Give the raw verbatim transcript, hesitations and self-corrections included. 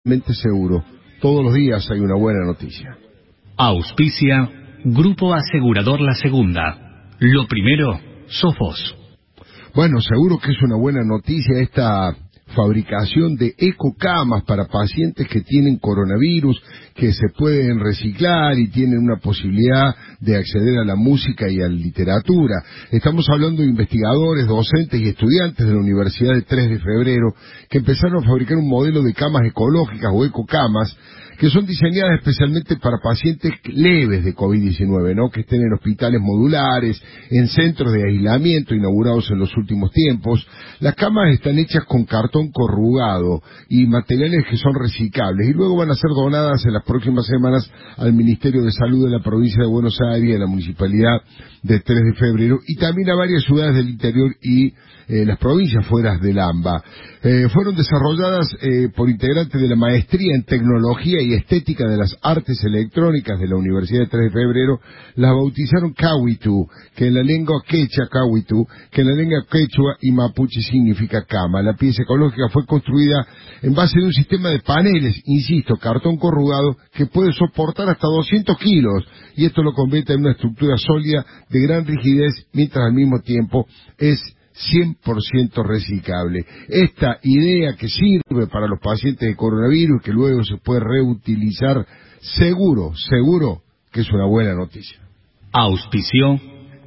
Mente seguro. Todos los días hay una buena noticia. Auspicia Grupo Asegurador La Segunda. Lo primero, sos vos. Bueno, seguro que es una buena noticia esta fabricación de ecocamas para pacientes que tienen coronavirus, que se pueden reciclar y tienen una posibilidad de acceder a la música y a la literatura. Estamos hablando de investigadores, docentes y estudiantes de la Universidad de tres de febrero que empezaron a fabricar un modelo de camas ecológicas o ecocamas que son diseñadas especialmente para pacientes leves de COVID diecinueve, ¿no? Que estén en hospitales modulares, en centros de aislamiento inaugurados en los últimos tiempos. Las camas están hechas con cartón corrugado y materiales que son reciclables, y luego van a ser donadas en las próximas semanas al Ministerio de Salud de la provincia de Buenos Aires y a la Municipalidad de tres de febrero, y también a varias ciudades del interior y eh, las provincias fuera del AMBA. Eh, fueron desarrolladas eh, por integrantes de la Maestría en Tecnología y Estética de las Artes Electrónicas de la Universidad de tres de febrero. Las bautizaron Cahuitú, que en la lengua quechua, Cahuitú, que en la lengua quechua y mapuche significa cama. La pieza ecológica fue construida en base de un sistema de paneles, insisto, cartón corrugado, que puede soportar hasta doscientos kilos, y esto lo convierte en una estructura sólida de gran rigidez, mientras al mismo tiempo es cien por ciento reciclable. Esta idea que sirve para los pacientes de coronavirus, que luego se puede reutilizar, seguro, seguro que es una buena noticia. Auspició